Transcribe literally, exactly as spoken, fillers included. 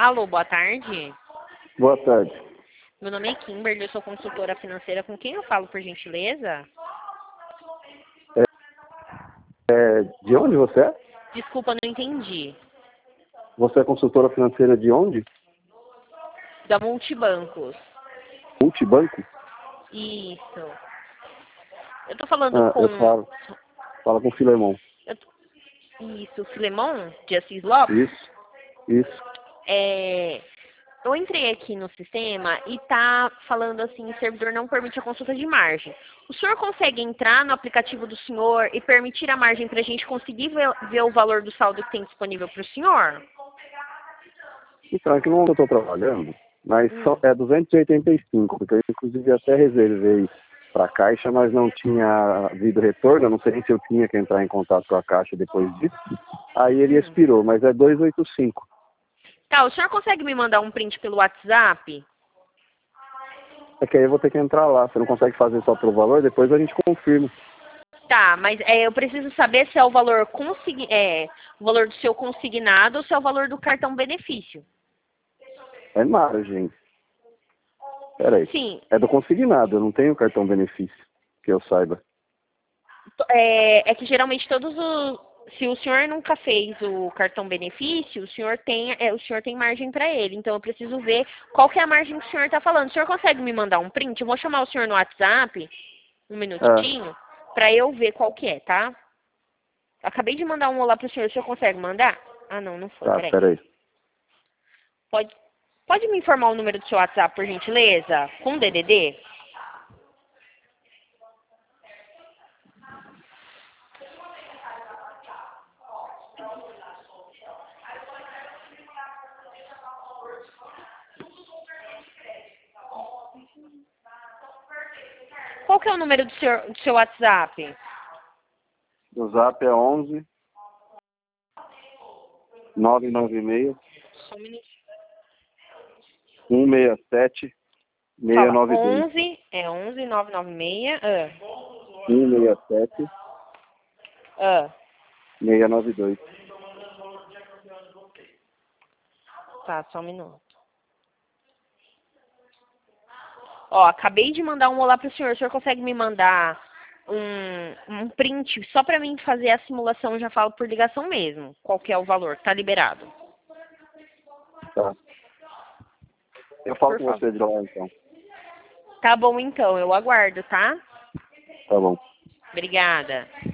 Alô, boa tarde. Boa tarde. Meu nome é Kimberly, eu sou consultora financeira. Com quem eu falo, por gentileza? É, é, de onde você é? Desculpa, não entendi. Você é consultora financeira de onde? Da Multibancos. Multibanco? Isso. Eu tô falando Ah, com... eu falo. Fala com o Filemon. eu tô- Isso, Filemon de Assis Lopes. Isso, isso. É... Eu entrei aqui no sistema e tá falando assim, o servidor não permite a consulta de margem. O senhor consegue entrar no aplicativo do senhor e permitir a margem para a gente conseguir ver, ver o valor do saldo que tem disponível para o senhor? Então, é que não eu estou trabalhando, mas Hum. só, é duzentos e oitenta e cinco, porque eu inclusive até reservei para a Caixa, mas não tinha havido retorno, eu não sei nem se eu tinha que entrar em contato com a Caixa depois disso. Aí ele Hum. expirou, mas é duzentos e oitenta e cinco. Tá, o senhor consegue me mandar um print pelo WhatsApp? É que aí eu vou ter que entrar lá. Você não consegue fazer só pelo valor, depois a gente confirma. Tá, mas é, eu preciso saber se é o valor consign... é, o valor do seu consignado ou se é o valor do cartão benefício. É margem. Peraí. Sim, É do consignado, eu não tenho cartão benefício, que eu saiba. é, é que geralmente todos os... Se o senhor nunca fez o cartão benefício, o senhor tem, é, o senhor tem margem para ele. Então eu preciso ver qual que é a margem que o senhor está falando. O senhor consegue me mandar um print? Eu vou chamar o senhor no WhatsApp, um Ah, minutinho, para eu ver qual que é, tá? Acabei de mandar um olá pro senhor. O senhor consegue mandar? Ah, não, não foi. tá, Peraí. peraí. Pode, pode me informar o número do seu WhatsApp, por gentileza? Com D D D? Qual que é o número do seu, do seu WhatsApp? O zap é onze nove nove seis Só um minutinho. um seis sete seis Fala, nove dois. onze, é onze nove nove seis, ah, um seis sete ah, seis nove dois. tá, só um minuto. Ó, acabei de mandar um olá pro senhor. O senhor consegue me mandar um, um print só pra mim fazer a simulação? Eu já falo por ligação mesmo. Qual que é o valor? Tá liberado. Tá. Eu falo Por com favor. você de lá então. Tá bom então, eu aguardo, tá? Tá bom. Obrigada.